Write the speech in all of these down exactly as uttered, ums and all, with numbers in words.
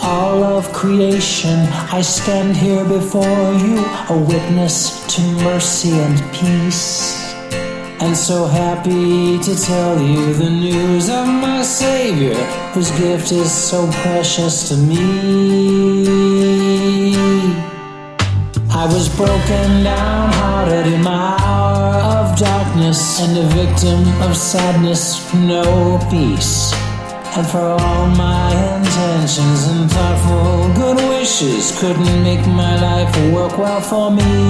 all of creation, I stand here before you, a witness to mercy and peace. And so happy to tell you the news of my Savior, whose gift is so precious to me. I was broken down hearted in my hour of darkness, and a victim of sadness, no peace. And for all my intentions and thoughtful good wishes couldn't make my life work well for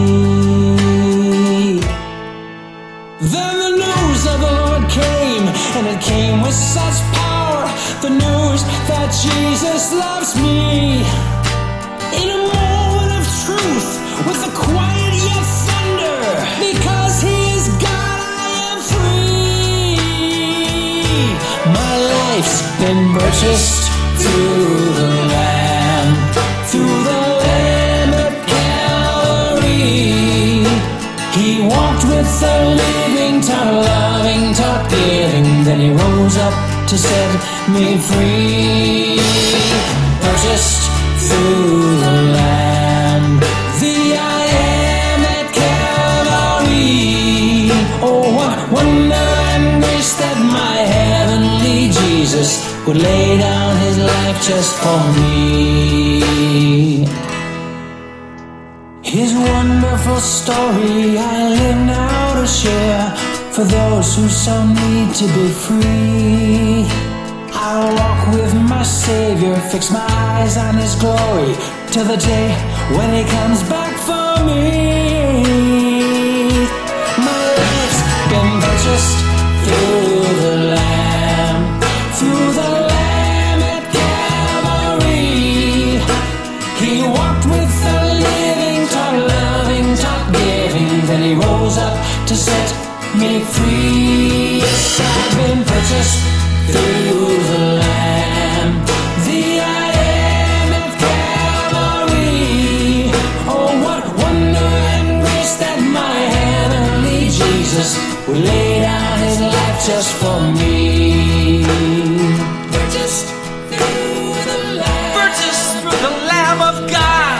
me. Then the news of the Lord came, and it came with such power, the news that Jesus loves me. In a moment of truth, with a quiet yet thunder, because He is God, I am free. My life's been purchased through the Lamb, through the Lamb at Calvary. He walked with the living, taught loving, taught giving, then He rose up to set me free. Purchased through the Lamb, the I am at Calvary. Oh, what wonder and grace that my heavenly Jesus would lay down His life just for me. His wonderful story I live now to share, for those who so need to be free. I'll walk with my Savior, fix my eyes on His glory, till the day when He comes back for me. My life's been purchased through the Lamb, through the Lamb at Calvary. He walked with the living, taught loving, taught giving, then He rose up to set me free. Yes, I've been purchased through the Lamb, the I am at Calvary. Oh, what wonder and grace that my heavenly Jesus would lay down His life just for me. Purchased through the Lamb, Purchased through the Lamb of God.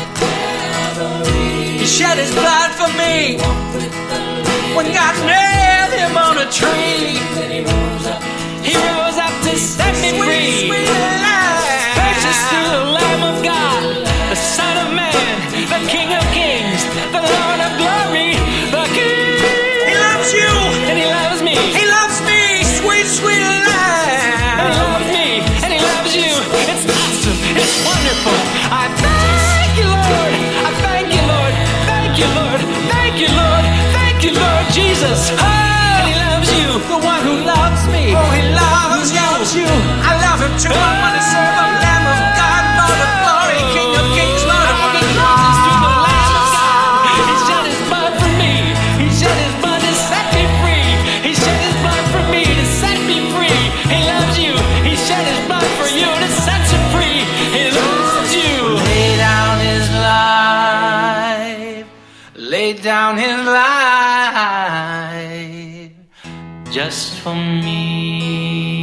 He shed His blood for me when God nailed Him on a tree. He rose up to set me free. Purchased through the Lamb of God, the Son of Man, the King of Kings, the Lord of Glory, the King. He loves you, and He loves me. He loves me, sweet, sweet Lamb. And He loves me, and He loves you. It's awesome, it's wonderful. I thank you, Lord. I thank you, Lord. Thank you, Lord. Thank you, Lord. Thank you, Lord Jesus. Oh, and He loves you, the one who loves me. Oh, He loves you. Loves you. I love Him too. I want to serve the Lamb of God, Lord of glory, King of kings, Lord of lords. Through the Lamb of God, He shed His blood for me. He shed His blood to set me free. He shed His blood for me to set me free. He loves you. He shed His blood for you to set you free. He loves you. Lay down His life. Lay down His life just for me.